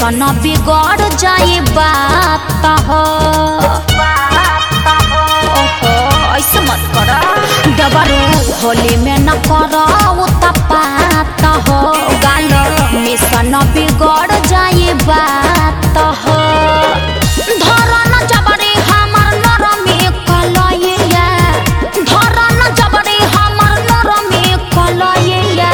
Mission बिगड़ जाए बात हो। ओहो ऐसे मत कर डबरू होली में न करो उत्पात हो। गाल मिशन बिगड़ जाए बात हो। धरन जबरी हमर नरमी कलइया, धरन जबरी हमर नरमी कलइया।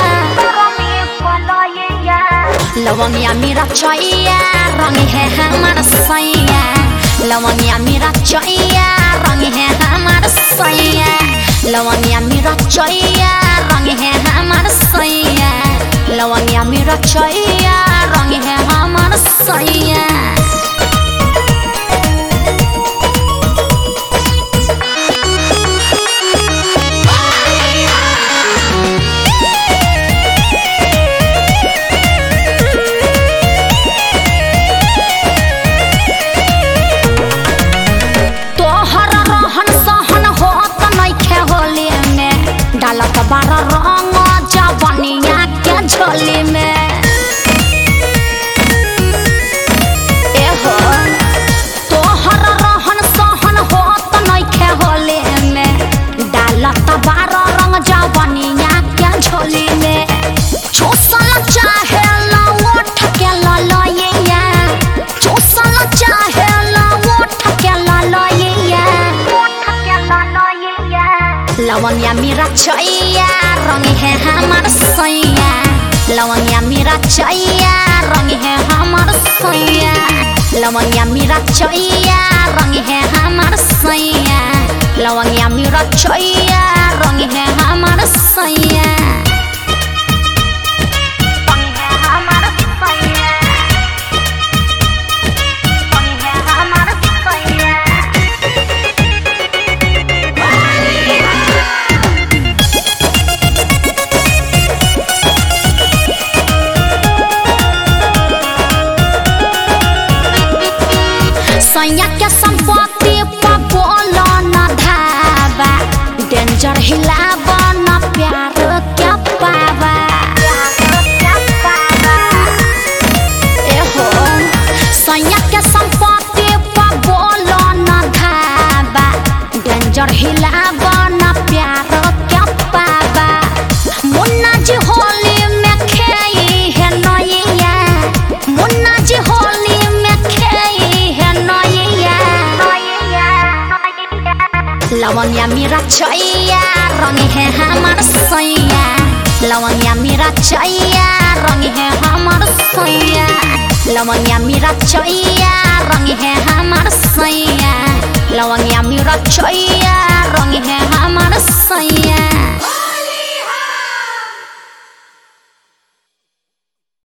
लवंगिया मेरा चैया रंग है हमार सैया, लवंगिया मेरा चैया रंग है हमार सैया, लवंगिया मेरा चैया रंग है हमार सैया, लवंगिया मेरा चैया रंग है हमार सैया। डालत बारा रंग जवनिया के झोली में। एहो तोहर रहन सहन होत नइखे होली में। डालत बारा रंग जवनिया के झोली में। चूसल चाहे ला ओठ के ललइया, चूसल चाहे ला ओठ के ललइया। लवंगिया मेरा चैया रंग है हमार सैया, लवंगिया मेरा चैया रंग है हमार सैया, लवंगिया मेरा चैया रंग है हमार सैया, लवंगिया मेरा चैया रंग है हमार सैया। सैया के संपत्ति पर बोलो न धावा, डेंजर हिलावा न प्यार के पावा। एहो सैया के संपत्ति पर बोलो न धावा, डेंजर हिलावा न प्यार के पावा। मुन्ना जी होली में खेई है नैया, मुन्ना जी होली में खेई है नैया। लवंगिया मेरा चैया रंग है हमार सैया, लवंगिया मेरा चैया रंग है हमार सैया, लवंगिया मेरा चैया रंग है हमार सैया, लवंगिया मेरा चैया